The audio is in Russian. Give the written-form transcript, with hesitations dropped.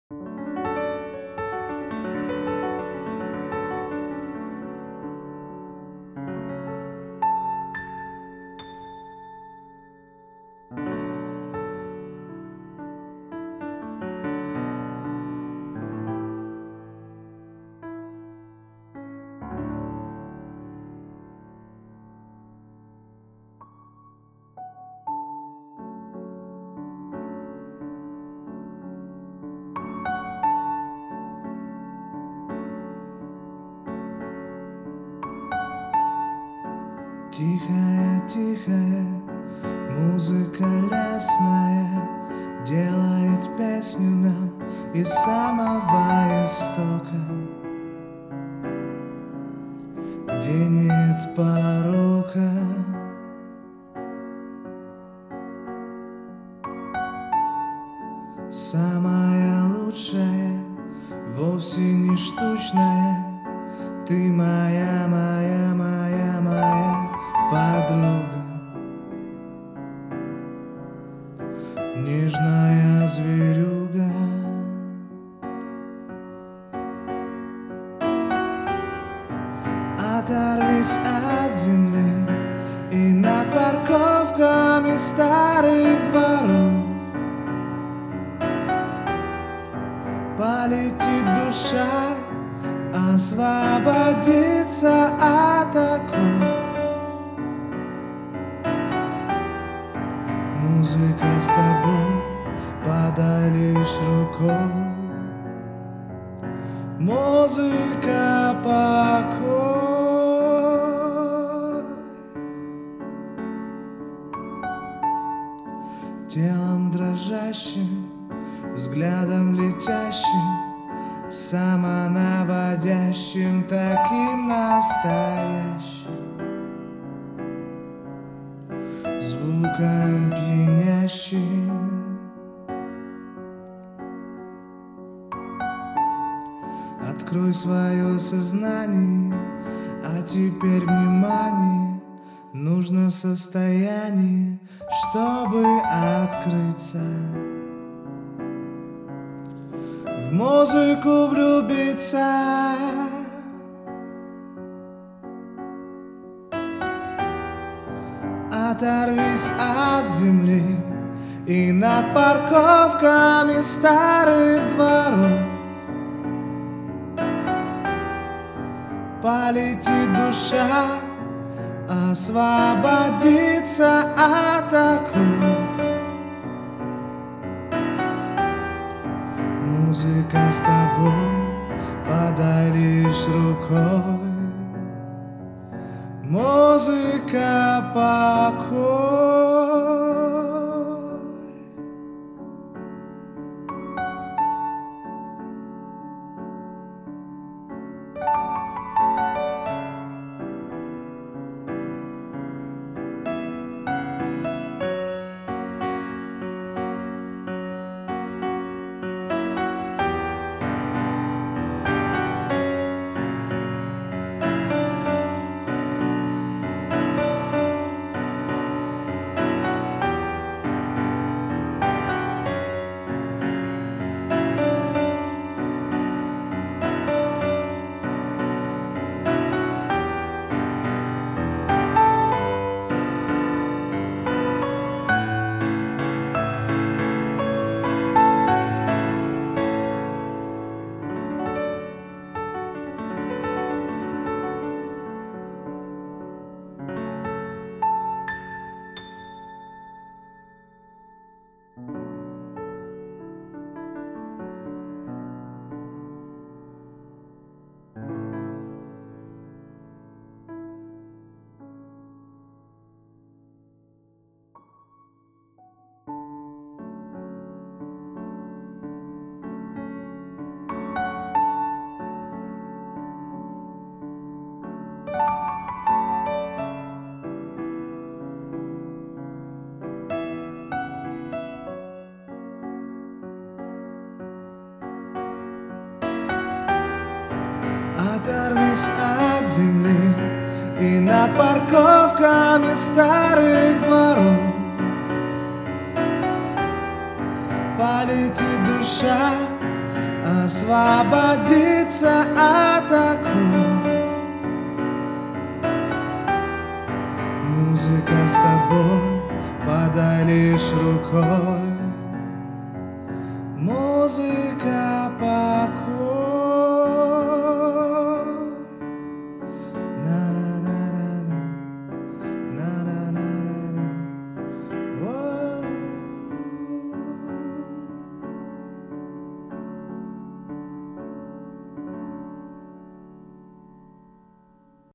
Тихая, тихая, музыка лесная делает песню нам из самого истока, где нет порока. Самая лучшая, вовсе не штучная, ты моя, моя, моя, моя подруга, нежная зверюга. Оторвись от земли и над парковками старых дворов полетит душа, освободиться от оков. Музыка с тобой, подай лишь рукой. Музыка покой. Телом дрожащим, взглядом летящим, самонаводящим, таким настоящим, звуком пьянящим. Открой свое сознание, а теперь внимание, нужно состояние, чтобы открыться, в музыку влюбиться. Оторвись от земли и над парковками старых дворов полетит душа, освободиться от оков. Музыка с тобой, подай лишь рукой. Музыка покой. Оторвись от земли и над парковками старых дворов полетит душа, освободиться от оков. Музыка с тобой, подай лишь рукой. Музыка покоя.